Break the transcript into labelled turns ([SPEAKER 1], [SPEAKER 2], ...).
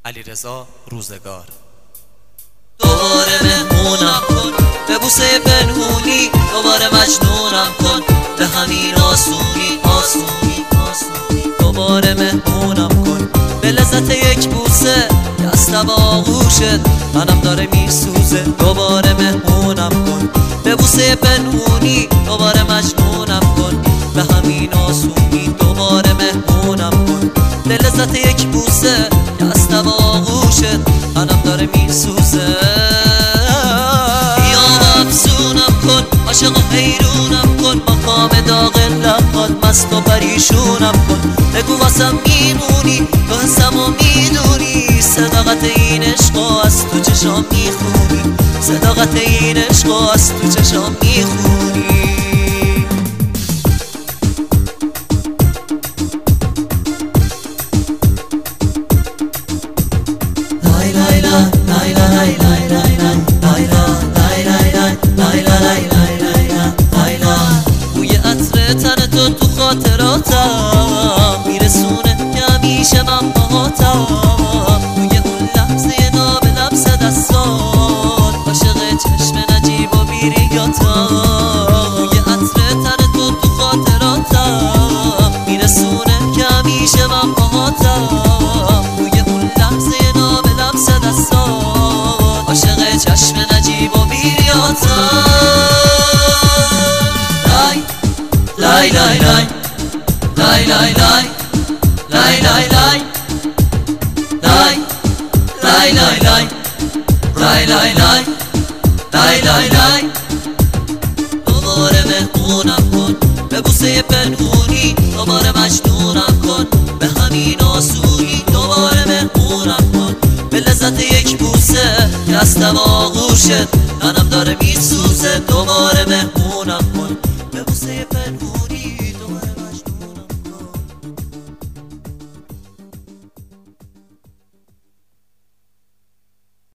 [SPEAKER 1] علیرضا روزگار.
[SPEAKER 2] دوباره مهمونم کن به بوسه پنهونی، دوباره مجنونم کن به همین آسونی آسونی آسونی. دوباره مهمونم کن به لذت یک بوسه، دستم آغوشت منم داره میسوزه. دوباره مهمونم کن به بوسه پنهونی، دوباره مجنونم کن به همین آسونی. دوباره مهمونم کن به لذت یک بوسه، دستم آغوشت منم داره میسوزه. یا افسونم کن عاشق و حیرونم کن، مقام داغ لبات مست و پریشونم کن. بگو واسم میمونی تو حسم و میدونی، صداقت این عشق از تو چشام میخونی، صداقت این عشق از تو چشام میخونی. بوی عطر تن تو خاطراتم میرسونه که همیشه من باهاتم. بوی اون لحظه ناب لمس دستات، عاشق چشم نجیب و بیریاتم. بوی عطر تن تو خاطراتم میرسونه که همیشه من باهاتم. بوی اون لحظه ناب لمس دستات، عاشق چشم نجیب و بیریاتم. لای لای لای لای لای لای لای لای لای لای لای لای لای لای لای لای لای لای. دوباره مهمونم کن به بوسه پنهونی، دوباره مجنونم کن به همین آسونی. دوباره مهمونم کن به لذت یک بوسه، دستم آغوشت منم داره میسوزه. دوباره مهمونم کن به بوسه پنهونی.